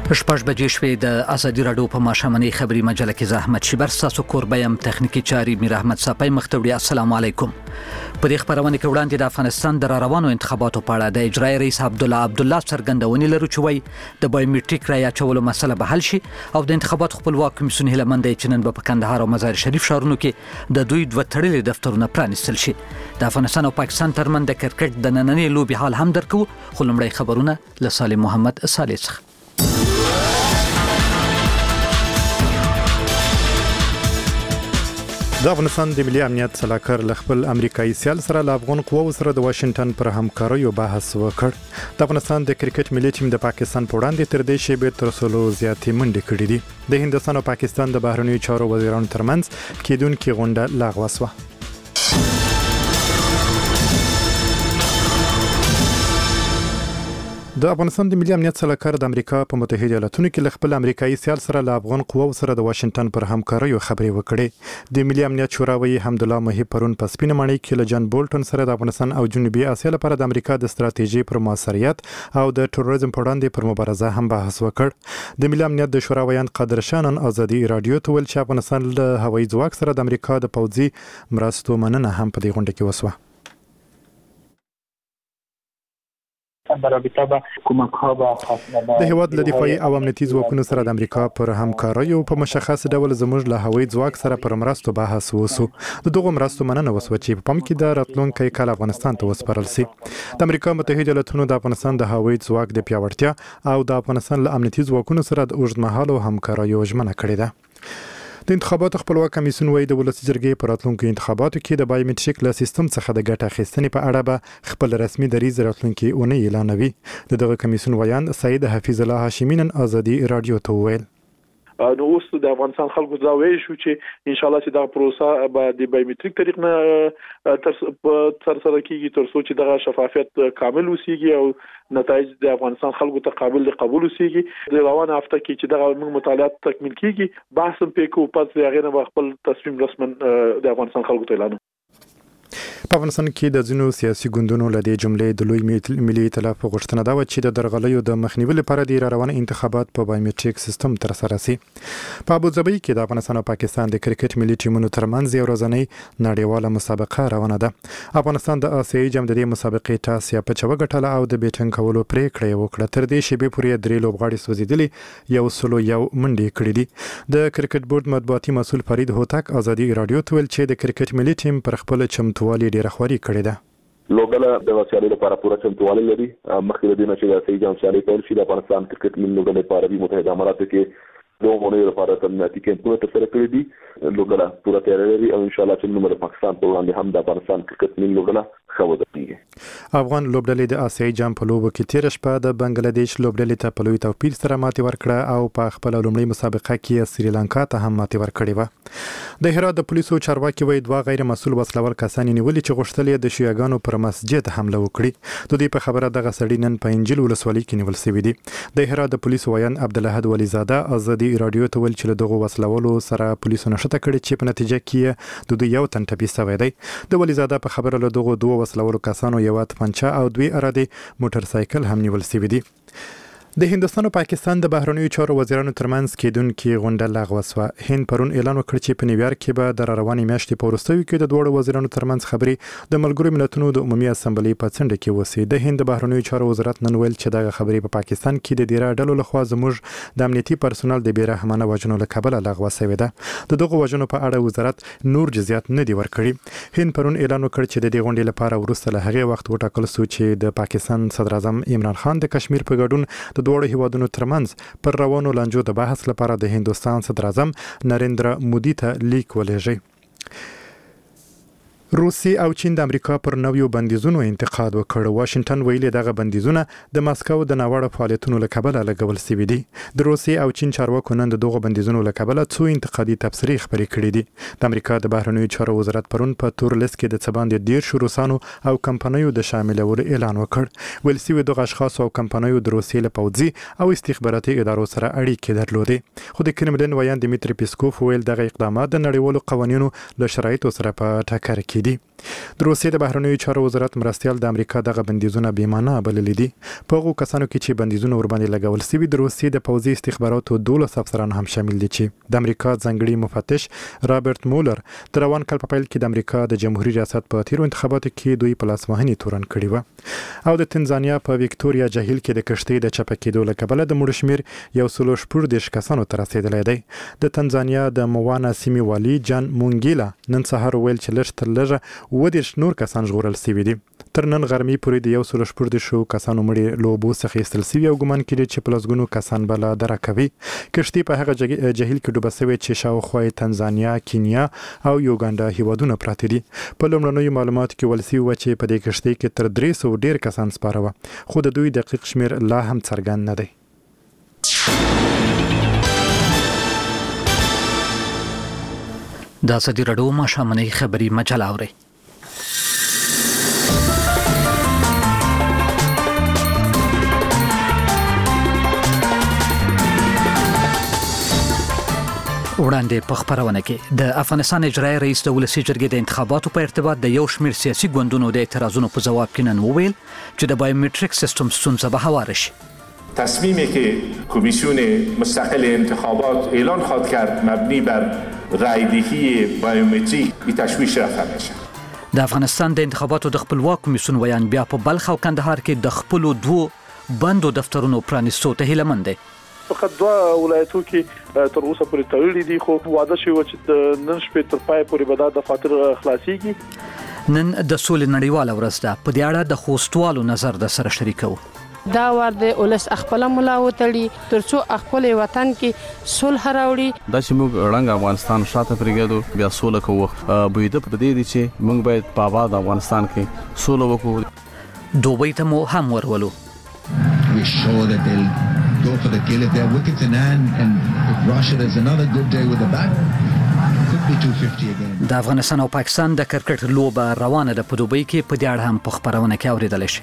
شپږ بجې شوې د ازادي راډیو په ماشومنۍ خبري مجله کې زحمت شبر تاسو کوربیم تخنیکی چاري میر احمد صافی مختوړي. السلام علیکم. په دې خبرونه کې وړاندې د افغانستان د روانو انتخاباتو په اړه د اجرای رئیس عبدالله څرګندونې لري چې وایي د بایومټریک رای اچولو مسله به حل شي او د انتخاباتو خپلواک کمیسیون هلمند چې نن په کندهار او مزار شریف ښارونو کې د دوی دوه تړلې دفترونه پرانیستل شي. د افغانستان او پاکستان ترمن د کرکټ د نننۍ لوبي حال هم درکو. خو لمړی خبرونه له سالم محمد صالح څخه. د افغانستان د ملي امنیت سلاکار خپل امریکایي سیال سره له افغان قواو سره د واشنگټن پر همکاریو بحث وکړ. د افغانستان د کرکټ ملي ټیم د پاکستان په وړاندې تر دې شیبې تر څلو زیاتې منډې کړې دي. د هندستان او پاکستان د بهرنیو چارو وزیرانو ترمنځ کېدونکې غونډه لغوه شوه. د افغانستان د ملي امنیت سلاکار د امریکا په متحده ایالاتونو کې خپل امریکایي سیال سره له افغان قواو سره د واشنگټن پر همکاریو خبرې وکړې. د ملي امنیت شورا وایي حمدالله محب پرون په سپینه ماڼۍ کې له جان بولټن سره د افغانستان او جنوبي اسیا لپاره د امریکا د ستراتیژي پر موثریت او د تروریزم په وړاندې پر مبارزه هم بحث وکړ. د ملي امنیت د شورا ویان قادر شانن ازادي رادیو ته ویل چې افغانستان له هوایي ځواک سره د امریکا د پوځي مرستو مننه هم په دې غونډه کې وسوه. د هیواد له دفاعي او امنیتي ځواکونو سره د امریکا پر همکاریو په مشخص ډول زموږ له هوایي ځواک سره پر مرستو بحث وسو. د دغو مرستو مننه وسوه چې په پام کې د راتلونکي کال افغانستان ته وسپارل شي. د امریکا متحده ایالاتونو د افغانستان د هوایي ځواک د پیاوړتیا او د افغانستان له امنیتي ځواکونو سره د اوږدمهاله همکاریو ژمنه کړې ده. د انتخاباتو خپلواک کمیسیون وایي د ولسي جرګې په راتلونکو انتخاباتو کې د بایومټریک له سیستم څخه د ګټه اخیستنې په اړه به خپل رسمي دریځ راتلونکي اونۍ اعلانوي. دغه کمیسیون ویان سید حفیظ الله هاشمي نن ازادي رادیو ته وویل. نو اوس د افغانستان خلکو دا وایي شو چې ان شاء الله چې دا پروسه به د بایومټریک طریق نه تر سره کیږي تر څو چې د شفافیت کامل وسیږي او نتایج د افغانستان خلکو ته قابل قبول وسیږي. د روانه هفته کې چې د موږ مطالعات تکمیل کیږي بحث هم پکې پس هغه نه خپل تصمیم رسمن د افغانستان خلکو ته اعلان. په افغانستان کې د ځینو سیاسي ګوندونو له دې جملې د لوی ملي ائتلاف غوښتنه ده چې د درغلیو د مخنیوي لپاره د روان انتخابات په بایومټریک سیستم تر سره شي. په ابوظبي کې د افغانستان او پاکستان د کرکټ ملي ټیمونو ترمنځ یو ورځنۍ نړیواله مسابقه روانه ده. افغانستان د آسیایي جام د دې مسابقې ټاس یا په چوغټاله او د بیټنګ کولو پریکړه وکړه. تر دې شیبې پورې درې لوبغاړي سوځیدلي یو سلو یو منډې کړې دي. د کرکټ بورډ مطبوعاتي مسؤل فرید هوتک ازادي رادیو ته ویل چې د کرکټ ملي ټیم پر خپل چمتووالي ډیره خواري کړې ده. لوګله د وسیالې لپاره پوره چمتووالی لري. مخکې د دې نه چې د آسیایي جام سیالۍ پیل شي د افغانستان کرکټ ملي لوګله په عربي متحده اماراتو کې د مونږ لپاره تمریناتي کیمپونه ترسره کړي دي. لوګله پوره تیاری لري او ان شاء الله چې موږ د پاکستان په وړاندې هم د افغانستان کرکټ ملي لوګله خو افغان لوبډلې د آسیایي جام په لوبو کې تیر شپه د بنگلاديش لوبډلې ته په لوی توپیر سره ماتې ورکړه او په خپل لومړی مسابقه کې سریلانکا ته هم ماتې ورکړې و. د هرات د پولیسو چارواکي وایي دوه غیر مسؤل وسلوال کسان نیولي چې غوښتل د شیعاګانو پر مسجد حمله وکړي. د دې په خبره دغه سړی نن په انجیل ولسوالۍ کې نیول شوی دی. د هرات د پولیسو ویان عبدالحد ولیزاده ازادي رادیو ته ویل چې دغه وسلوالو سره پولیسو نشته کړي چې په نتیجه کې د دوی یو تن ټپي شوی دی. د ولیزاده په خبره له دغه دوه وسلوالو کسانو یو توپنچه او دوی اراده موټر سایکل هم نیول شوی دی. د هندستان او پاکستان د بهرنیو چارو وزیرانو ترمنځ کېدونکې غونډه لغوه شوه. هند پرون اعلان وکړ چې په نیویارک کې به د روانې میاشتې په وروستیو کې د دوه وزیرانو ترمنځ خبرې د ملګرو ملتونو د عمومي اسمبلۍ په څنډه کې وشي. د هند د بهرنیو چارو وزارت نن ویل چې دغه خبرې په پاکستان کې د دیره ډلو لخوا زموږ د امنیتي پرسونل د بیرحمانه وژنو له کبله لغوه شوې ده. د دغه وژنو په اړه وزارت نور جزئیات نه دی ورکړي. هند پرون اعلان وکړ چې د دې غونډې لپاره وروسته له هغه وخت وټاکل شو چې د پاکستان صدر اعظم عمران خان د کشمیر په ګډون د دوه هیوادونو ترمنځ پر روانو لانجو د بحث لپاره د هندستان صدر اعظم نریندرا مودي ته لیک ولېږي. روسیه او چین د امریکا پر نویو بندیزونو انتقاد وکړ. واشنگټن ویلي دغه بندیزونه د ماسکو د ناوړه فعالیتونو له کبله لګول شوي دي. د روسیه او چین چارواکو نن دغه بندیزونو له کبله څو انتقادي تبصرې خپرې کړې دي. د امریکا د بهرنیو چارو وزارت پرون په تور لیست کې د څه باندې 10 روسانو او کمپنیو د شاملولو اعلان وکړ. ویل شوي دغه اشخاص او کمپنیو د روسیې له پوځي او استخباراتي ادارو سره اړیکې درلودې. خو د کرملین ویان دمیتری پیسکوف ویل دغه اقدامات د نړیوالو قوانینو له شرایطو سره په ټکر کې دي. د روسیې د بهرنیو چارو وزارت مرستیال د امریکا دغه بندیزونه بیمانه بللي دي. په هغو کسانو کې چې بندیزونه ورباندې لګول شوي د روسیې د پوځي استخباراتو 12 افسران هم شامل دي چې د امریکا ځانګړي مفتش رابرټ مولر د روان کال په پیل کې د امریکا د جمهوریت ریاست په تیرو انتخاباتو کې دوی په لاسوهنې تورن کړي و. او د تنزانیا په ویکټوریا جهیل کې د کشتۍ د چپه کېدو له کبله د مړو شمېر 114 کسانو ته رسېدلی دی. د تنزانیا د موانا سیمې والي جان مونګیلا نن سهار ویل چې لږ تر لږه 20 نور کسان ژغورل شوي دي. تر نن غرمې پورې د 114 کسانو مړي له اوبو څخه ایستل شوي او ګمان کېږي چې په لسګونو کسان به لا دره کوي. کشتۍ په هغه جهیل کې ډوبه شوې چې شاوخوا تنزانیا، کینیا او یوګانډا هیوادونه پراته دي. په لومړنیو معلوماتو کې ویل شوي و چې په دې کشتۍ کې تر 300 ډېر کسان سپاره وه، خو د دوی دقیق شمېر لا هم څرګند نه دی. د ازادي راډیو ماښامنۍ خبري مجله اورئ. وړاندې په خبرونه کې د افغانستان اجرایي رئیس د ولسي جرګې د انتخاباتو په ارتباط د یو شمېر سیاسي ګوندونو د اعتراضونو په ځواب کې نن وویل چې د بایومتریک سیستم ستونزه به هواره شي. تصمیمی که کمیسیون مستقل انتخابات اعلان خواهد کرد مبنی بر رایدهی بایومتریک به تشویش رفته میشه. د افغانستان د انتخاباتو د خپلواک کمیسیون ویان بیا په بلخ او کندهار کې د خپلو 2 بندو دفترونو پرانیستو ته هیلمند دی. فقط 2 ولایتو کې تر اوسه پورې تړلې دي، خو وعده شوی چې نن شپه تر پای پورې به دا دفاتر خلاصيږي. نن د سولې نړیواله ورځ ده. په دې اړه د خوستوالو نظر د سره شریکو. دا ور د اولس خپل ملا وتړي ترڅو خپل وطن کې صلح راوړي. دا چې موږ رنګ افغانستان شاته پرېږدو بیا سولې کوو. بویده پر دې دي چې موږ باید په آباد افغانستان کې سولې وکړو. دوبۍ ته مو هم ورولو. We show that they'll go for the kill if they're wickets in hand, and if Rashid has another good day with the bat, could be 250 again. د افغانستان او پاکستان د کرکټ لوبه روانه ده په دوبۍ کې. په دې اړه هم په خبرونه کې اوریدل شي.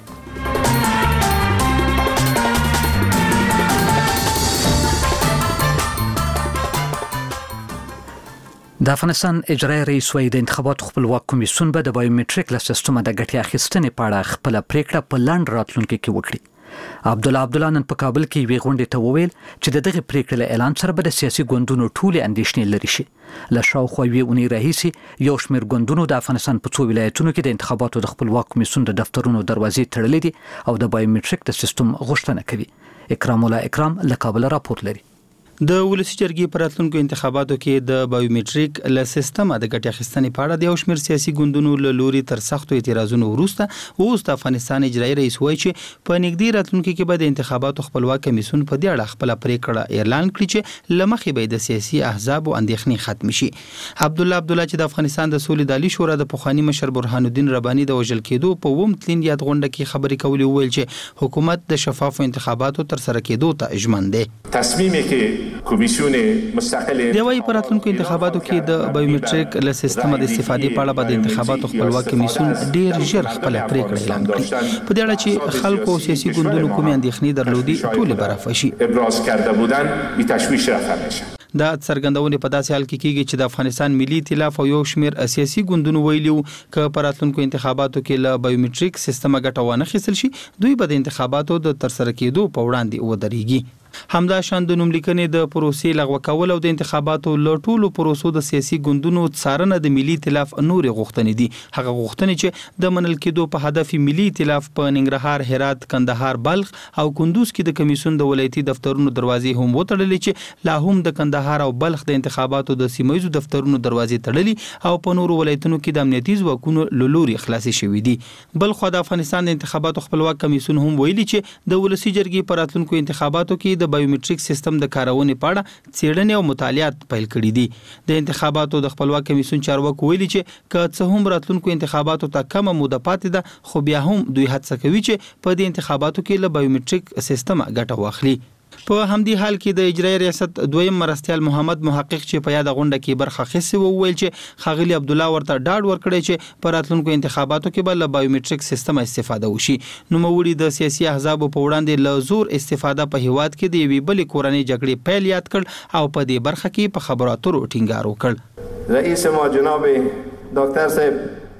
د افغانستان اجرایي رئیس وایي د انتخاباتو خپلواک کمیسیون به د بایومتریک له سیستم د ګټې اخیستنې په اړه خپل پریکړه په لاندې راتلونکي کې وکړي. عبدالله نن په کابل کې وی غونډې ته وویل چې دغه پریکړې له اعلان سره به د سیاسي ګوندونو ټولې اندېښنې لري شي. له شاوخوا اونۍ راهیسې یو شمېر ګوندونو د افغانستان په 2 ولایتونو کې د انتخاباتو د خپلواک کمیسیون د دفترونو دروازې تړلې دي او د بایومتریک د سیستم غوښتنه کوي. اکرام الله اکرام له کابل راپور لري. د ولسی جرګې پر راتلونکو انتخاباتو کې د بایومتریک له سیستم د ګټې اخیستنې په اړه د یو شمېر سیاسي ګوندونو له لوري تر سختو اعتراضونو وروسته اوس د افغانستان اجرایي رئیس وایي چې په نږدې راتلونکو کې به د انتخاباتو خپلواک کمیسیون په دې اړه خپل پریکړه اعلان کړي چې لمخې به د سیاسي احزاب او اندېښنې ختم شي. عبدالله چې د افغانستان د سولې د عالی شورا د پخوانی مشر برهان الدین رباني د وژل کېدو په ووم تلین یاد غونډه کې خبرې کولې ویل چې حکومت د شفافو انتخاباتو تر سره کېدو ته ژمن دی. تصمیمی که کمیسیون مستقل دی وايي پر راتلونکو انتخاباتو کې د بایومتریک له سیستم د استفادې په اړه د انتخاباتو خپلواک کمیسیون ډیر ژر خپل پریکړه اعلان کړي. په دې اړه چې خلکو او سیاسي ګوندونو کومې اندېښنې درلودي ټول برافه شي. ابراز کرده بودن به تشویش رفته میشه. دا څرګندونه په داسې حال کې کیږي چې د افغانستان ملي ائتلاف او یو شمېر سیاسي ګوندونو ویلي چې په راتلونکو انتخاباتو کې له بایومتریک سیستم ګټه وانه خیستل شي دوی به د انتخاباتو د ترسره کېدو په وړاندې ودرېږي. همدا شان د نوملیکنې د پروسې لغوه کول او د انتخاباتو له ټولو پروسو د سیاسي ګوندونو څارنه د ملي ائتلاف نور غوښتنې دي. هغه غوښتنې چې د منل کېدو په هدف ملي ائتلاف په ننګرهار، هرات، کندهار، بلخ او کندوز کې د کمیسیون د ولایتي دفترونو دروازې هم وتړلې چې لا هم د کندهار او بلخ د انتخاباتو د سیمایي دفترونو دروازې تړلې او په نورو ولایتونو کې د امنیتي ځواکونو له لوري خلاصي شوې دي. بل خو د افغانستان د انتخاباتو خپلواک کمیسیون هم ویلي چې د ولسی جرګې په راتلونکو انتخاباتو کې د بایومتریک سیستم د کارونې په اړه څېړنې او مطالعات پیل کړي دي. د انتخاباتو د خپلواک کمیسیون چارواکو ویلي چې که څه هم راتلونکو انتخاباتو ته کمه موده پاتې ده خو بیا هم دوی هڅه کوي چې په دې انتخاباتو کې له بایومتریک سیستم ګټه واخلي. په همدې حال کې د اجرایي ریاست دویم مرستیال محمد محقق چې په یاد غونډه کې برخه اخیستې و ویل چې خاغلی عبدالله ورته ډاډ ورکړی چې په راتلونکو انتخاباتو کې به له بایومتریک سیستم استفاده وشي. نوموړي د سیاسي احزابو په وړاندې له زور استفاده په هیواد کې د یوې بلې کورنۍ جګړې پیل یاد کړ او په دې برخه کې په خبرو اترو ټینګار وکړ. رئیس ما جناب دکتر صاحب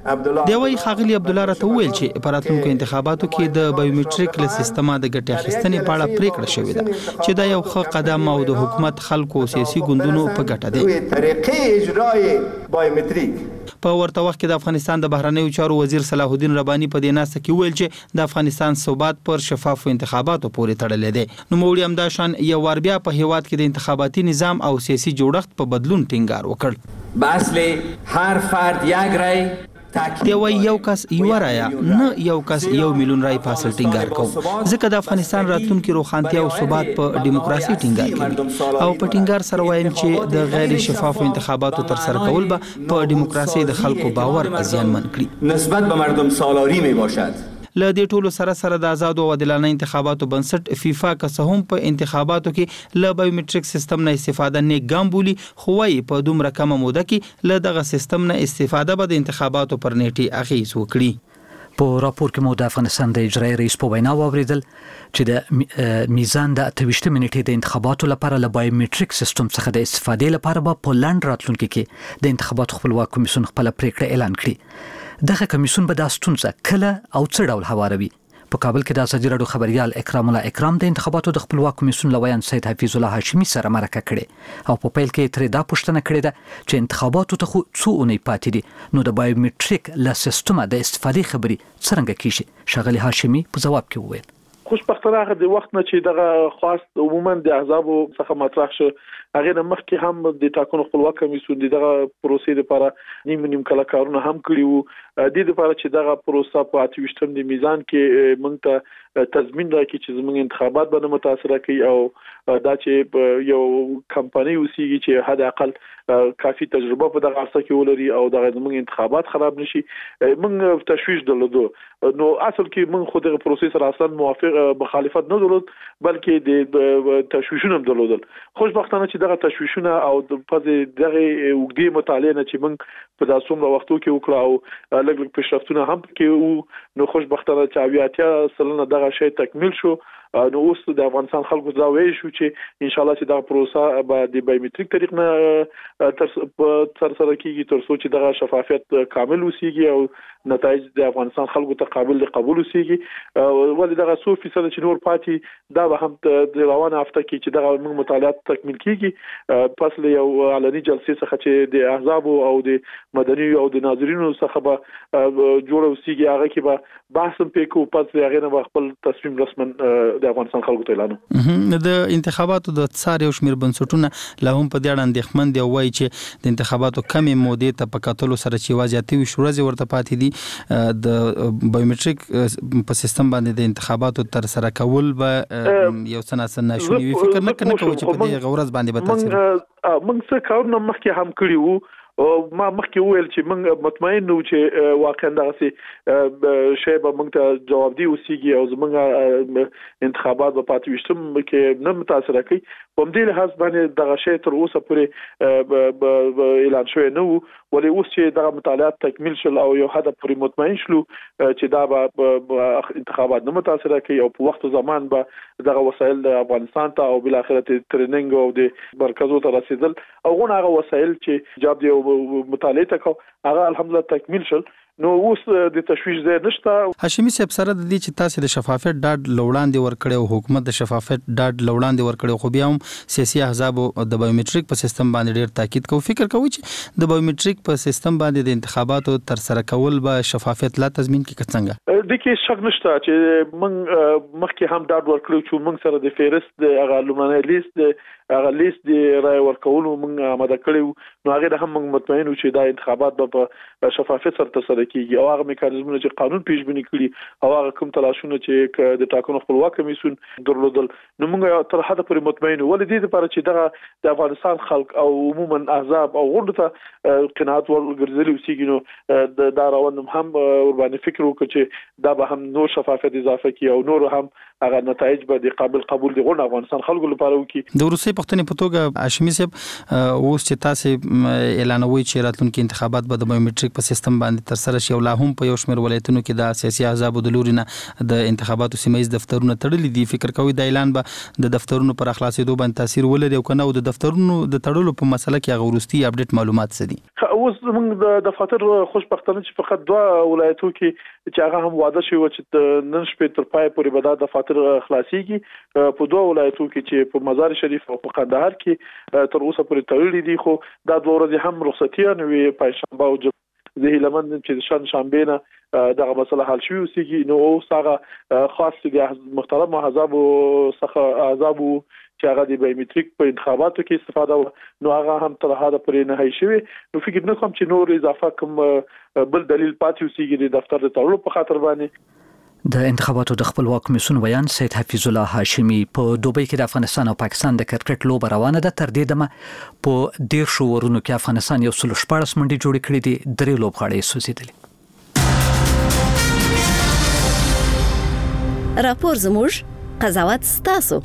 دی وایي ښاغلي عبدالله راته وویل چې په راتلونکو انتخاباتو کې د بایومټریک له سیستمه د ګټې اخیستنې په اړه پریکړه شوې ده چې دا یو ښه قدم او د حکومت خلکو او سیاسي ګوندونو په ګټه دی. په ورته وخت کې د افغانستان د بهرنیو چارو وزیر صلاح الدین رباني په دې ناسته کې ویل چې د افغانستان ثبات پر شفافو انتخاباتو پورې تړلی دی. نو موږ همدا شان یو وار بیا په هیواد کې د انتخاباتي نظام او سیاسي جوړښت په بدلون ټینګار وکړ. به اصل هر فرد یک رای دی وایي یو کس یو رایا نه یو کس 1 میلیون رای په اصل ټینګار کوم ځکه د افغانستان راتلونکي روښانتیا او ثبات په دیموکراسي ټینګار کوي او په ټینګار سره وایم چې د غیر شفافو انتخاباتو تر سره کول به په دیموکراسي د خلکو باور ازیانمن کړي. نسبت به مردم سالاری می باشد. له دې ټولو سره د آزاد او عادلانه انتخاباتو بنسټ فیفا که څه هم په انتخاباتو کې له بایومټریک سیستم نه استفاده نه ګام بولی خو وايي په دومره کمه موده کې له دغه سیستم نه استفاده به د انتخاباتو پر نیټه اغیز وکړي. په راپور کې مو د افغانستان د اجرایي رئیس په وینا واوریدل چې د میزان د 28 منټې د انتخاباتو لپاره له بایومټریک سیستم څخه د استفادې لپاره به په لاند راتلونکي کې د انتخاباتو خپلواک کمیسیون خپل پریکړه اعلان کړي. دغه کمیسیون به د ستونزه کله او څه ډول هواروي. په کابل کې د ازادي راډیو خبريال اکرام الله اکرام د انتخاباتو د خپلواک کمیسیون لویان سید حفیظ الله هاشمی سره مرکه کړې او په پیل کې ترې دا پوښتنه کړې ده چې انتخاباتو ته خو څو اونۍ پاتې دي نو د بایومټریک له سیستمه د استفادې خبري څنګه کیږي. ښاغلي هاشمی په جواب کې وویل خوشبختانه د وخت نه چې دغه خاص عموما د احزابو څخه مطرح شو هغه د مخکې هم د ټاکنو خپلواک کمیسیون دغه پروسې لپاره نیم کله کارونه هم کړی وو د دې لپاره چې دغه پروسه په 28 د میزان کې مونږ ته تضمین راکړي چې زموږ انتخابات باندې متاثر کوي او دا چې یو کمپنی وسیږي چې حد اقل کافي تجربه په دغه څه کې ولري او دغه زموږ انتخابات خراب نشي. مونږ تشویش درلودو نو اصل کې مونږ خو دغه پروسې سره اصلا موافق مخالفت نه درلود بلکې د تشویشونه درلودل. خوشبختانه چې دغه تشویشونه او د پدې دغه وګړي مطالعه نه چې مونږ په داسوم وختو کې وکړو او لږ پیشرفتونه هم کې نو خوشبختانه چې اویاتیا سلنه دغه شی تکمیل شو. نو اوس د افغانستان خلکو دا وایي شو چې ان شاء الله چې دا پروسه به د بایومټریک طریق نه تر سره کیږي تر څو چې دغه شفافیت کامل وسیږي او نتایج د افغانستان خلکو ته قابل قبول وسیږي. ولې دغه 100% چې نور پاتې دا به هم د روانه هفته کې چې دغه موږ مطالعات تکمیل کیږي پس له یو علني جلسې څخه چې د احزاب او د مدني او د ناظرینو څخه به جوړ وسیږي هغه کې به بحث پکې پس هغه نه خپل تصمیم رسمن د افغانستان خلکو ته اعلان. د انتخاباتو د څار یو شمیر بنسټونه له هم په دې اړه اندېښمن دي او وایي چې د انتخاباتو کمې مودې ته په کتلو سره چې واجباتي ورځې ورته پاتې دي د بایومټریک په سیستم باندې د انتخاباتو تر سره کول به یو څه ناشونی وي. فکر نه کوي چې په دې غورز باندې به تاثیر موږ څه کارونه مخکې هم کړی وو ما مخکې وویل چې موږ مطمئن نو چې واقعا دغه شی به موږ ته جواب دی وسیږي او زموږ انتخابات په 28 کې نه متاثر کوي. په دې لحاظ باندې دغه شی تر اوسه پورې اعلان شوی نه وو ولې اوس چې دغه مطالعات تکمیل شول او یو حد پورې مطمئن شلو چې دا به انتخابات نه متاثر کوي او په وخت زمان به دغه وسایل د افغانستان ته او بل اخر ټریننګ او د مرکزو ته رسیدل او هغه وسایل چې جواب دی مطالعه تکو هغه الحمدلله تکمیل شول. نو اوس د تشویش ځای نشته. هاشمی صاحب سره د دې چې تاسو د شفافیت ډاډ لوړاندې ورکړی او حکومت د شفافیت ډاډ لوړاندې ورکړی خو بیا هم سیاسي احزاب د بایومټریک په سیستم باندې ډیر تاکید کوي. فکر کوي چې د بایومټریک په سیستم باندې د انتخاباتو تر سره کول به شفافیت لا تضمین کوي څنګه؟ د کې شک نشته چې موږ مخکې هم ډاډ ورکړو چې موږ سره د فهرست د هغه لومړنی لیست د رای ورکولو موږ آماده کړو نو هغه هم موږ مطمئن یو چې دا انتخابات په شفافیت سره ترسره کیږي او هغه میکانیزمونه چې قانون پیشبینی کړي او هغه کوم تلاشونه چې د ټاکنو خپلواک کمیسیون درلودل نو موږ تر حد پورې مطمئن یو ولې دې لپاره چې دغه د افغانستان خلک او عموما احزاب او غونډه ته قناعت ورګرځلي وسیږي نو دا روان هم ور باندې فکر وکړي چې دا به هم نور شفافیت اضافه کی او نور هم هغه نتایج به د قابل قبول دي غون افغانستان خلکو لپاره وکي. د روسي پښتنې په توګه هاشمي صاحب اوس چې تاسو اعلانوي چې راتلونکي انتخابات به د بایومټریک په سیستم باندې تر سره شي او لا هم په یو شمېر ولایتونو کې د سیاسي احزابو د لوري نه د انتخاباتو سیمایي دفترونه تړلي دي. فکر کوي د اعلان به د دفترونو پر خلاصېدو باندې تاثیر ولري او کنه د دفترونو د تړلو په مسله کې هغه وروستي اپډیټ معلومات څه دي؟ اوس موږ د دفاتر خوشبختانه چې فقط دوه ولایتو کې چې هغه هم واده شوی و چې نن شپه تر پای پورې به د دفاتر خلاصيږي په دوه ولایتو کې چې په مزار شریف او په قندهار کې تر اوسه پورې تړلي دي. خو دا دوه ورځې هم رخصتي نه وي پنځشنبه او زه لمن چې شنبه نه دغه مسله حل شوی اوسېږي. نو اوس هغه خاص د محترم احزاب څخه احزاب چې هغه د بایومټریک په انتخاباتو کې استفاده نو هغه هم تر هغه پورې نه هي شوی. نو فکر نه کوم چې نور اضافه کوم بل دلیل پاتې اوسېږي د دفتر د تړلو په خاطر باندې. د انتخاباتو د خپلواک کمیسیون ویان سید حفیظ الله هاشمی په دوبۍ کې د افغانستان او پاکستان د کرکټ لوبه روانه ده. تر دې دمه په 10 ورونو کې افغانستان 114 منډي جوړ کړي دي. درې لوبغاړي سوځېدلي. راپور زموږ قضاوت ستاسو.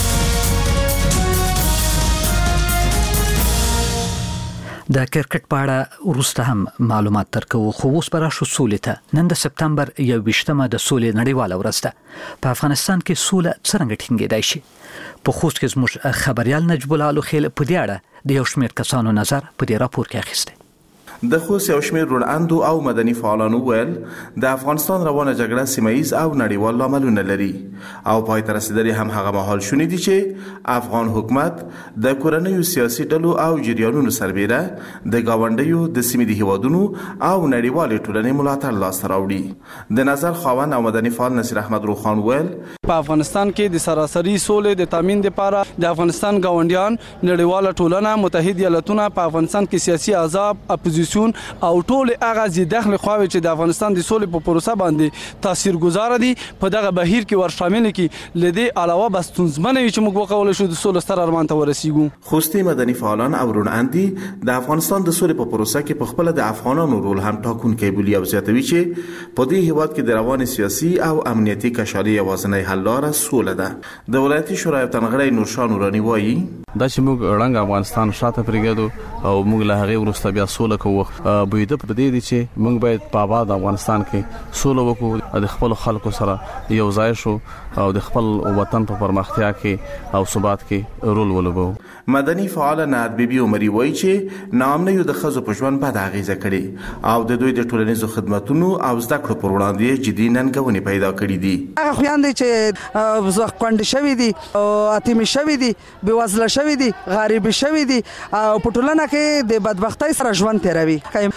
د کرکټ په اړه وروسته هم معلومات درکو. خو اوس پر شو سولې ته نن د سپتمبر 21مه د سولې نړیواله ورځ ده. په افغانستان کې سوله څنګه ټینګېدای شي؟ په خوست کې زموږ خبريال نجیب الله الخیل په دې اړه د یو شمېر کسانو نظر په دې راپور کې اخیسته. د خوست یو شمېر روڼاندو او مدني فعالانو ویل د افغانستان روانه جګړه سیمایي او نړیوال لاملونه لري او پای ته رسیدلې هم هغه مهال شونې دي چې افغان حکومت د کورنیو سیاسي ډلو او جریانونو سربېره د گاونډیو د سیمې د هیوادونو او نړیوال ټولنې ملاتړ لاسته راوړي. د نظر خاوند او مدني فعال نصیر احمد روخان ویل په افغانستان کې د سراسري سولې د تامین لپاره د افغانستان گاونډیان نړیوال ټولنه متحد ایالاتونه په افغانستان کې سیاسي احزاب اپوزیسیون او ټول هغه زی داخلي خواوې چې د افغانستان د سولې په پروسه باندې تاثیرګذار دي په دغه بهیر کې ور شامل کی لدی علاوه بس تنظیمونه چې موږ وکول شو د سولې ستر ارمان ته ورسیږو. خوستي مدني فعالان او روڼاندي د افغانستان د سولې په پروسه کې په خپل د افغانانو رول هم ټاکونکی بولي او زیاتوي چې په دې هیواد کې د روان سیاسي او امنیتي کشالي یوازنۍ حل لاره سوله ده. د ولایتي شورای تنغړی نورشان نورانی وایي دا چې موږ رنګ افغانستان شاته پرېږدو او موږ له هغه وروسته بیا سوله کوو. بویده په دې دي چې موږ باید په آباد افغانستان کې سوله وکړو، د خپل خلکو سره یو ځای شو او د خپل وطن په پرمختیا کې او ثبات کې رول ولوبو. مدني فعال ناد بیبي عمري وایي چې نامنیو د خزو په ژوند بد اغیزه کړي او د دوی د ټولنیزو خدماتونو او زده کړو پر وړاندې جدي ننګونې پیدا کړې دي. هغه خويندې چې زخکوند شوی دي او اتمی شوی دي بيوزله شوی دي غریب شوی دي او په ټولنه کې د بدبختۍ سره ژوند تیروي.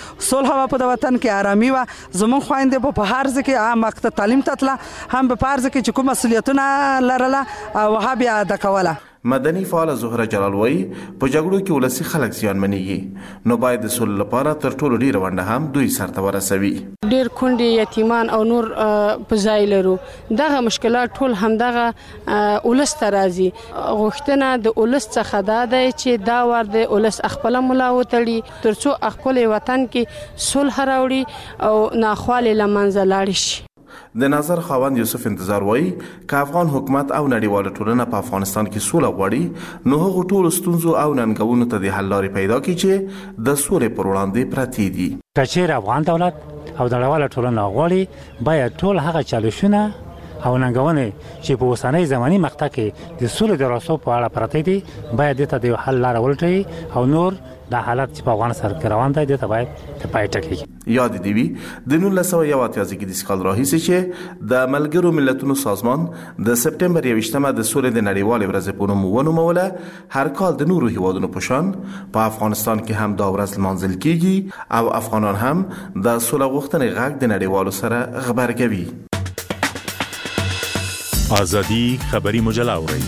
صلح په وطن کې آرامي و زمون خويندې په هرځ کې عام مکتب تعلیم تطله هم په پارځ کې چې کوم مسؤلیتونه لرله او هغه ادا کوله. مدني فعال زهره جلال وایي په جګړو کې ولسی خلک زیانمنېږي نو باید د سولې لپاره تر ټولو ډیر ونده هم دوی سرته ورسوي. ډیر کونډې یتیمان او نور په ځای لرو. دغه مشکلات ټول هم دغه ولست راځي. غوښتنه د ولست څخه دا ده چې دا ور د ولست خپل ملا وتړي ترڅو خپل وطن کې صلح راوړي او ناخواله لمنځه لاړ شي. د نظر خاوند یوسف انتظار وایي که افغان حکومت او نړیواله ټولنه په افغانستان کې سوله غواړي نو هغه ټول ستونزو او ننګونو ته د حل لارې پیدا کړي چې د سولې پر وړاندې پراته دي. کچیر افغان دولت او نړیواله ټولنه غواړي باید ټول هغه چالشونه او ننګونې چې په اوسنۍ زماني مقطع کې د سولې د راسو په اړه پراته دي باید ته د حل لار ولټوي او نور د حالت چې په افغانستان کې روان دی د تبعید ته پای ټکی. یاد دی وی د 1981 کې د سکال راهیسې چې د ملګرو ملتونو سازمان د سپټمبر 21مه د سولې د نړیوالې ورځې په نوم ونوموله. هر کال د نورو هیوادونو په شان په افغانستان کې هم دا ورځ لمانځل کیږي او افغانان هم د سولې غوښتنې غږ د نړیوالو سره خبرګوي. آزادی خبری مجله اورئ.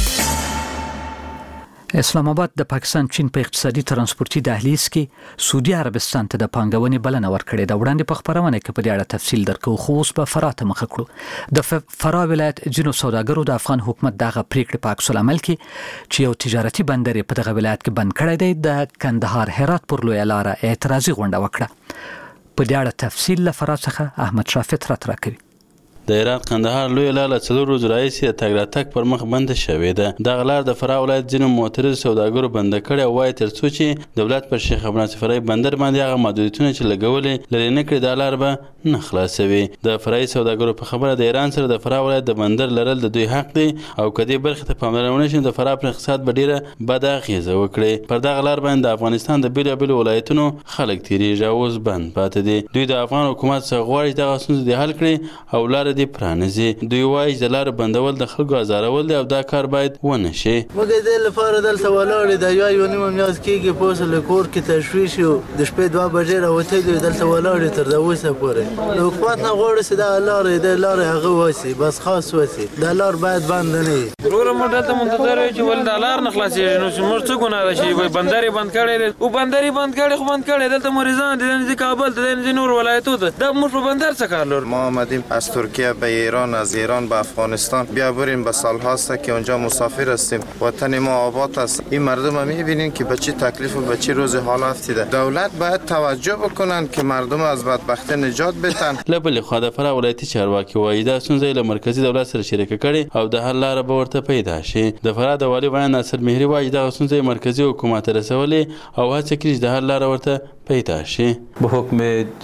اسلام آباد د پاکستان چین په اقتصادي ترانسپورتي دهلیز کې سعودي عربستان ته د پانګونې بلنه ورکړې ده. وړاندې په خبرونه کې په دې اړه تفصیل درکو خو اوس په فراه ته مخ کړو. د فراه ولایت جنو سوداګرو د افغان حکومت دغه پریکړې په عکس العمل کې چې یو تجارتي بندر په دغه ولایت کې بند کړی دی د کندهار هرات پر لویه لار اعتراضي غونډه وکړه. په دې اړه تفصیل له فراه څخه احمد شاه فطرت راکوي. د ایران قندهار لوی لار له 4 ورځې راهیسې د تګ راتګ پر مخ بنده شوې ده. دغه لار د فراه ولایت ځینو معترض سوداګرو بنده کړې او وایي تر څو چې دولت پر شیخ عبدالناصر فرعي بندر باندې هغه محدودیتونه چې لګولې لرې نه کړي دا لار به نه خلاصوي. د فرعي سوداګرو په خبره د ایران سره د فراه ولایت د بندر لرل د دوی حق دی او که دې برخې ته پاملرنه ونه شي د فراه پر اقتصاد به ډېره بده اغېزه وکړي. پر دغه لار باندې د افغانستان د بېلابېلو ولایتونو خلک تېرېږي او اوس بند پاتې دي. دوی د افغان حکومت څخه غواړي دغه ستونزې دې حل کړي او لاره دې پرانیزي. دوی وایي چې د لارې بندول د خلکو ازارول دی او دا کار باید ونه شي. موږ د دې لپاره دلته ولاړ د یو نیمه میاشت کېږي په اوسه له کور کې تشویش یو د شپې 2 بجې راوتلي دلته ولاړ تر دا اوسه پورې. د حکومت نه غواړي چې دا لارې د لارې هغه واسي بس خاص واسي دا لار باید بند نه وي. ضرور موږ دلته منتظر یو چې ول دا لار نه خلاصېږي نو موږ څه ګناه ده چې بندر بند کړی دی او بندر بند کړی خو بند کړی دلته مریضان دي د کابل د نور ولایتو ده دا موږ په بندر څه کار لرو. ما آمدیم از ترکیه به ایران از ایران به افغانستان بیا بریم به سال هاست که اونجا مسافر هستیم. وطن ما آباد است. این مردم هم میبینین که به چه تکلیف و به چه روز حال افتیده. دولت باید توجه بکنن که مردم از بدبختی نجات بدن. لبل خو د فراه ولایتي چارواکي وایي دا ستونزه له مرکزی دولت سره شریک کړي او د حل لاره به ورته پیدا شي. د فراه د والی بیان ناصر مهری وایي دا ستونزه مرکزی حکومت رسولي او هڅه کوي چې د حل لاره ورته پیدا شي. به حکم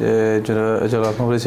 جلال رئیس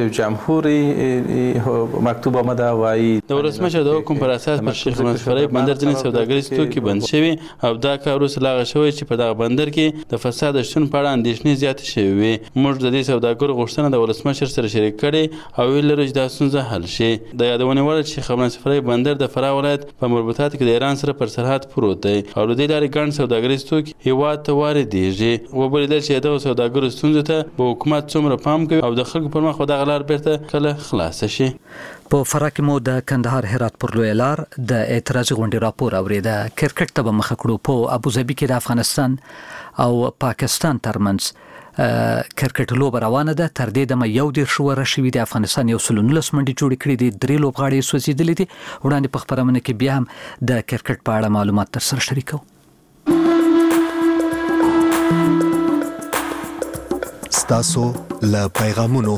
جمهوری مکتوب آمده وایي د ولسمشر د حکم پر اساس پر شیخ عبدالناصر فرعي بندر ځینې سوداګریز توکي بند شوي او دا کار وروسته لاغه شوی چې په دغه بندر کې د فساد شتون په اړه اندېښنې زیاتې شوې وي. موږ د دې سوداګرو غوښتنه د ولسمشر سره شریک کړې او ویل لرو چې دا ستونزه حل شي. د یادونې وړ چې شیخ عبدالناصر فرعي بندر د فراه ولایت په مربوطاتو کې د ایران سره پر سرحد پروت دی او له دې لارې ګڼ سوداګریز توکي هېواد ته واردېږي. وبلیدل چې دغه سوداګرو ستونزو ته به حکومت څومره پام کوي او د خلکو پر مخ به دغه لار بیرته کله خلاصه شي. په فراه کې مو د کندهار هرات پر لوی لار د اعتراضي غونډې راپور اوریده. کرکټ ته به مخه کړو. په ابوظبي کې د افغانستان او پاکستان ترمنځ کرکټ لوبه روانه ده. تر دې دمه یو ډیر شو راشي د افغانستان یو سلونلس منډي جوړ کړي دي. 3 لوبغاړي سوځیدلې دي. وړاندې په خبرونه کې بیا هم د کرکټ په اړه معلومات تر سره شریکو. ستاسو له پیغامونو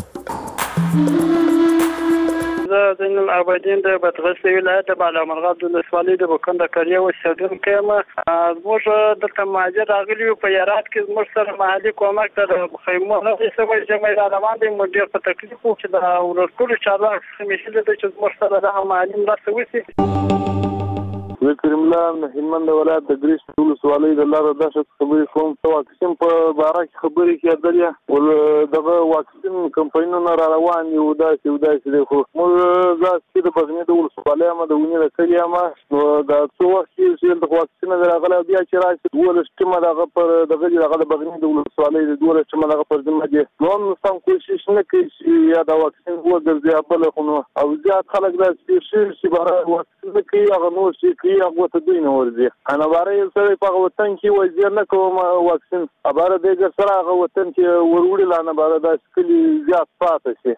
زين العابدين د بدغسل ولایت د بالا مرغاب د ولسوالۍ د بکنده کریه اوسیدونکی یم. زموږ دلته مهاجر راغلي په یارات کې زموږ سره محلي کومک ته د خیمو نه څه جمعي را روان دي. موږ ډېر په تکلیف وو چې د ورکوټو چارواکو څخه مې هیله ده چې زموږ سره دغه محلي مرسته وشي. کریم الله هلمند ولایت د ګریش ولسوالۍ د لاره داسې خبرې کوم چې واکسین په باره کې خبرې کېدلې ول دغه واکسین کمپاینونه را روان دي او داسې دی خو موږ ځکه د بغنی د ولسوالۍ ما د ونی د کلیه ما د څو وخت چې د واکسین راغله بیا چې راځي ول سټیمه دغه پر دغه د بغنی د ولسوالۍ د دوه سټیمه دغه پر ذمہ دي. نو سم کوشش نه کوي یا د واکسین وګرځي بل خو او زیات خلک دا چې بهر واکسین کوي هغه نو چې هغه ته دوی نه ورځي. انا باره سره په وطن کې وزیر نه کوم واکسین اباره دغه سره هغه وطن کې وروړي لانه باره د سکلی زیات پاتې شي.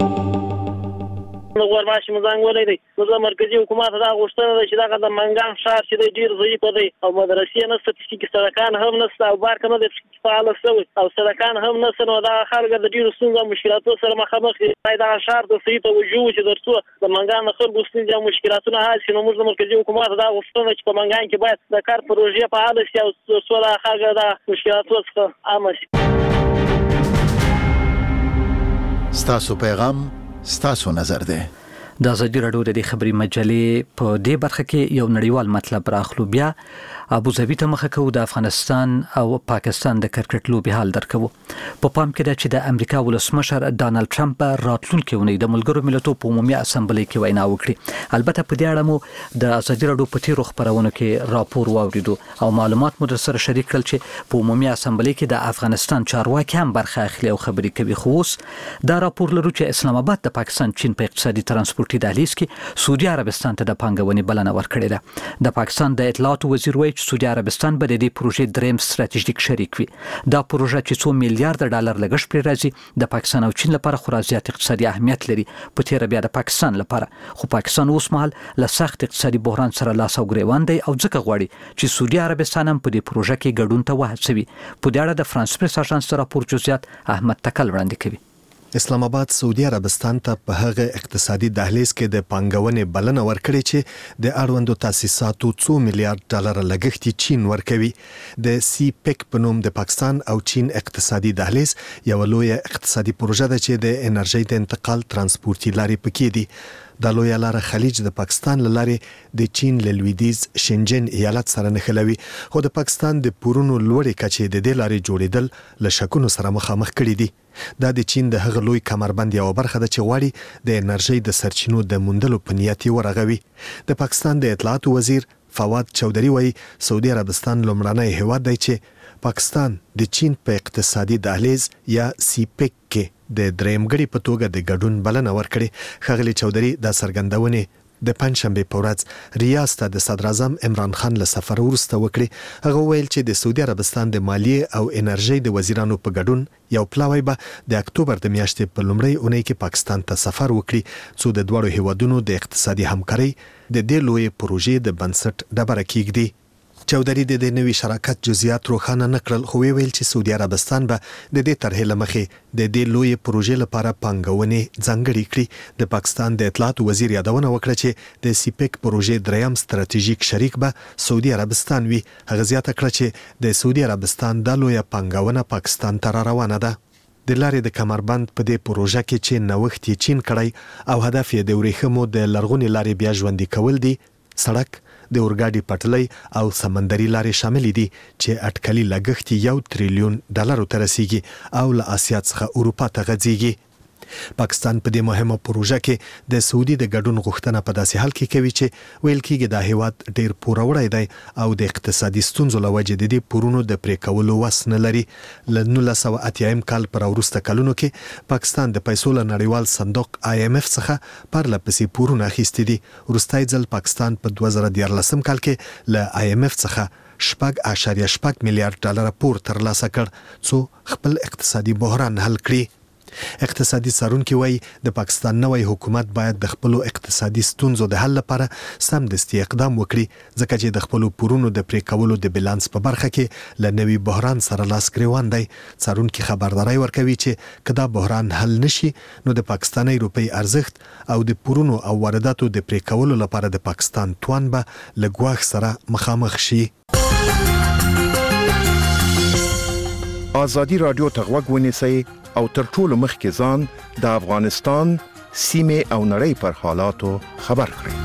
نو ورماشي مزنګ ولې دی نو مرکزی حکومت دا غوښتنه ده چې دا د منګان شهر چې ډیر ضعیف دی او مدرسې نه ستاسو سړکان هم نه او بار کنه د فعال شوی او سړکان هم نه نو دا خلک د ډیرو ستونزو مشکلاتو سره مخامخ دي. دا شهر د صحیح توجه چې درڅو د منګان خلکو ستونزې او مشکلاتونه حل شي. نو موږ د مرکزی حکومت دا غوښتنه چې په منګان کې باید د کار پروژې فعال شي او څو دا خلک د مشکلاتو څخه عام شي. ستاسو پیغام ستاسو نظر ده. د ازادي راډیو د خبري مجلې په دې برخه کې یو نړیوال مطلب راخلو. بیا ابوظبي ته مخه کوو. د افغانستان او پاکستان د کرکټ لوبي حال درکوو. په پام کې ده چې د امریکا ولسمشر ډانلډ ټرمپ راتلونکي ونې د ملګرو ملتونو په عمومي اسامبلې کې وینا وکړي. البته په دې اړه مو د ازادي راډیو په تیرو خبرونو کې راپور واوریدو او معلومات مو سره شریک کړل چې په عمومي اسامبلې کې د افغانستان چارواکي هم برخه اخلي او خبرې کوي. خو اوس دا راپور لرو چې اسلام آباد د پاکستان چین په اقتصادي ترانسپورتي دهلیز کې سعودي عربستان ته د پانګونې بلنه ورکړې ده. د پاکستان د اطلاعات وزیر وایي چې سعودي عربستان به د دې پروژې دریم ستراتیژیک شریک وي. دا پروژه چې 2 میلیارډ ډالر لګښت پرې راځي د پاکستان او چین لپاره خورا زیات اقتصادي اهمیت لري. په تیر بیا د پاکستان لپاره خو پاکستان اوس مهال له سخت اقتصادي بحران سره لاس او ګریوان دی او ځکه غواړي چې سعودي عربستان هم په دې پروژه کې ګډون ته وهڅوي. په دې اړه د فرانس پریس اژانس راپور جزئیات احمد تکل وړاندې کوي. اسلام آباد سعودي عربستان ته په هغه اقتصادي دهلیز کې د پانګونې بلنه ورکړې چې د اړوندو تاسیساتو 2 میلیارډ ډالر لګښت چین ورکوي. د سی پیک په نوم د پاکستان او چین اقتصادي دهلیز یو لوی اقتصادي پروژه ده چې د انرژي د انتقال ترانسپورتي لارې پکې دي. د لوی لار خلیج د پاکستان لارې د چین له لویدیز شنجن ایالت سره نښلوي، خو د پاکستان د پورونو لوړې کچې د دې لارې جوړېدل له شکونو سره مخامخ کړي دي. دا د چین د هغه لوی کمربند یو برخه ده چې غواړي د انرژي د سرچینو د موندلو په نیت ورغوي. د پاکستان د اطلاعات وزیر فواد چودري وایي سعودي عربستان لومړنی هیواد دی چې پاکستان د چین په اقتصادي دهلیز یا سی پیک کې د درېمګړي په توګه د ګډون بلنه ورکړي. ښاغلي چودري دا څرګندونې د پنځشنبه په ورځ ریاض ته د صدر اعظم عمران خان له سفر وروسته وکړي. هغه ویل چې د سعودي عربستان د مالیې او انرژي د وزیرانو په ګډون یو پلاوی به د اکتوبر د میاشتې په لومړۍ اونۍ کې پاکستان ته سفر وکړي څو د دوړو هیوادونو د اقتصادي همکارۍ د دې لوی پروژې د بنسټ ډبره کېږدي. چودري د نوي شراکت جزئیات روښانه نکړل، خو ویل چې سعودي عربستان به د دې طرحې لمخې د دې لوی پروژې لپاره پانګونې ځانګړې کړي. د پاکستان د اطلاعات وزیر یادونه وکړه چې د سی پیک پروژې دریم ستراتیژیک شریک به سعودي عربستان وي. هغه زیاته کړه چې د سعودي عربستان د لوی پانګونه پاکستان ته روانه ده. د لارې د کمربند په دې پروژه کې چې نوښت یې چین کړی او هدف یې د ورېښمو د لرغونې لارې بیا ژوندي کول دي. سړک، د اورګاډي پټلۍ او سمندري لارې شامل دي چې اټکلي لګښت $1 تریلیون ته رسیږي او له آسیا څخه اروپا ته غځيږي. پاکستان په دې مهمه پروژه کې د سعودي د ګډون غوښتنه په داسې حال کې کوي چې ویل کېږي دا هیواد ډیر پوروړی دی او د اقتصادي ستونزو له وجې د دې پورونو د پرې کولو وس نه لري. له 1980 کال پر وروسته کلونو کې پاکستان د پیسو له نړیوال صندوق IMF څخه پرلپسې پورونه اخیستي دي. وروستی ځل پاکستان په 2014 کال کې له IMF څخه $8.8 میلیارډ پور ترلاسه کړ څو خپل اقتصادي بحران حل کړي. اقتصادي څارونکي وایي د پاکستان نوی حکومت باید د خپل اقتصادي ستونزو د حل لپاره سمدستي اقدام وکړي، ځکه چې د خپل پورونو د پرې کولو د بیلانس په برخه کې له نوي بحران سره لاس ګریوان دی. څارونکي خبرداري ورکوي چې کدا بحران حل نشي نو د پاکستاني روپی ارزښت او د پورونو او وارداتو د پرې کولو لپاره د پاکستان توان به له ګواښ سره مخامخ شي. آزادی رادیو ته غوږ ونیسئ او تر ټولو مخکې ځان د افغانستان سیمې او نړۍ پر حالاتو خبر کړئ.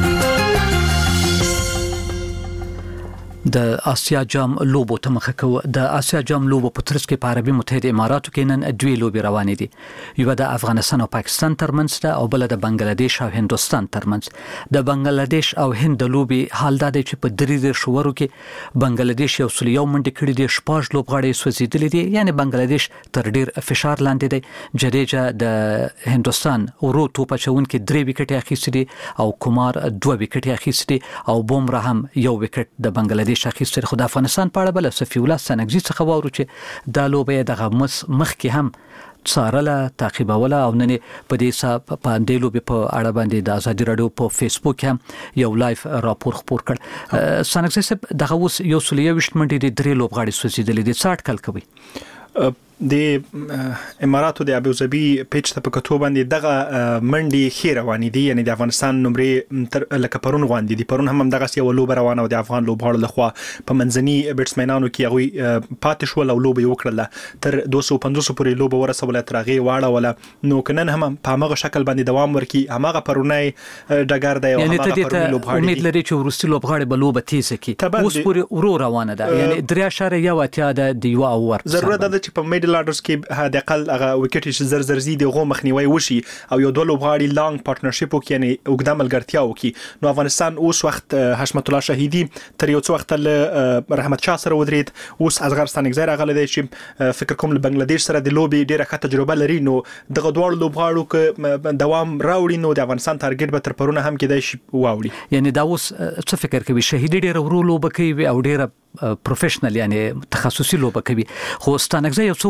د آسیا جام لوبو ته مخه کوي. د آسیا جام لوبو په ترڅ کې په عربي متحده اماراتو کې نن دوی لوبي روانې دي. یو د افغانستان او پاکستان ترمنځ ده او بل د بنگلاديش او هندستان ترمنځ. د بنگلاديش او هند د لوبي حال دا دی چې په 3 شورو کې بنگلاديش یو سل یو منډه کړې دي، 6 لوبغاړي سوځیدلې دي، یعنی بنگلاديش تر ډیر فشار لاندې دی. جډیجا د هندستان ورو توپ چون کې 3 وکټ اخیستي او کومار 2 وکټ اخیستي او بومرا هم 1 وکټ د بنگلاديش اخیستل. خو د افغانستان په اړه بل صفی الله سنگزی څخه وورو چې دا لوبه د مخ کې هم څارله تعقیبوله او نن په دې په دې لوبه په اړه باندې د ازادي رادیو په فیسبوک هم یو لایف راپور خپور کړ. سنگزی صاحب دغه اوس یو سل 20 منټې د 3 لوبغاړي سوځیدلې دي. 60 کال کوي د اماراتو د ابوظبي پیچ ته په کتو باندې دغه منډي خیر روانې دي، یعنی د افغانستان نمرې لکه پرون غواندي دي. پرون هم دغه یو لوب روانه او د افغان لوبغاړو لخوا په منځني بیټسمنانو کې هغه پاتې شو او لوب یو کړل تر 250 پورې لوب ورسول تر هغه واړه ولا نو کنن هم په هغه شکل باندې دوام ورکي. هغه پرونای ډګر دی او هغه پرونی لوبغاړي امید لري چې ورستي لوبغاړي به لوب تیز کی. اوس پورې ورو روانه ده، یعنی 3.1 د یو اور ضرورت ده چې په لاډرز کې د اقل هغه وکټ چې زر زی د غو مخنیوي وشي او یو دوه لوبغاړي لانګ پارتنرشپ وکړي، یعنی وګړه ملګرتیا وکړي. نو افغانستان اوس وخت حشمت الله شهیدی تر یو څو وخت له رحمت شاه سره ودرید، اوس ازغرستان غیر غل دی چې فکر کوم له بنگلاديش سره د لوبي ډیره ښه تجربه لري. نو دغه دوه لوبغاړو ک دوام راوړي نو د افغانستان ټارګټ به تر پرونه هم کېدای شي واوړي. یعنی دا اوس څه فکر کوي شهیدی ډیره ورو لوب کوي او ډیره پروفیشنل یعنی تخصصي لوبه کوي. خو ستانګزه یو څو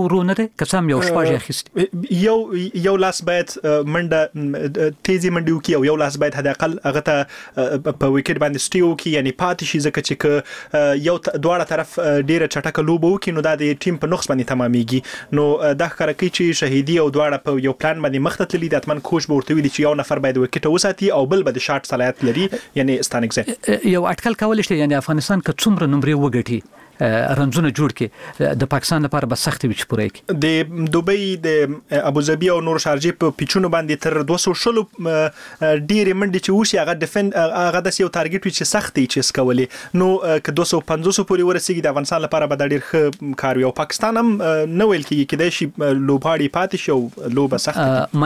ورونه ده قسم یو شپږ اخیست یو لاس باید منډه تیزی منډه وکي او یو لاس باید حد اقل هغه ته په وکټ باندې سټیو کی یعنی پاتې شي ځکه چې یو دواړه طرف ډیره چټکه لوبه وکي نو دا د ټیم په نقص باندې تمامېږي نو دا ښکاره کوي چې شهیدي او دواړه په یو پلان باندې مخ ته تللي د اتمن کوچ به ورته ویلي چې یو نفر باید وکټ وساتي او بل به د شاټ صلاحیت لري یعنی ستانګزه یو اټکل کول شي یعنی افغانستان که څومره نمرې وګټي رنزونه جوړ کې د پاکستان لپاره به سخت وي چې پوره کې د دوبۍ د ابوظبي او نور شارجې په پیچونو باندې تر 200 ډیره منډي چې وشي هغه ډیفند هغه د یو ټارګټ وي چې سخت یې چې سکولې نو که 250 پورې ورسیږي د افغانستان لپاره به ډیر ښه کار وي او پاکستان هم نو ویل کېږي چې د شي لوبغاړي پاتې شو لوبه سخت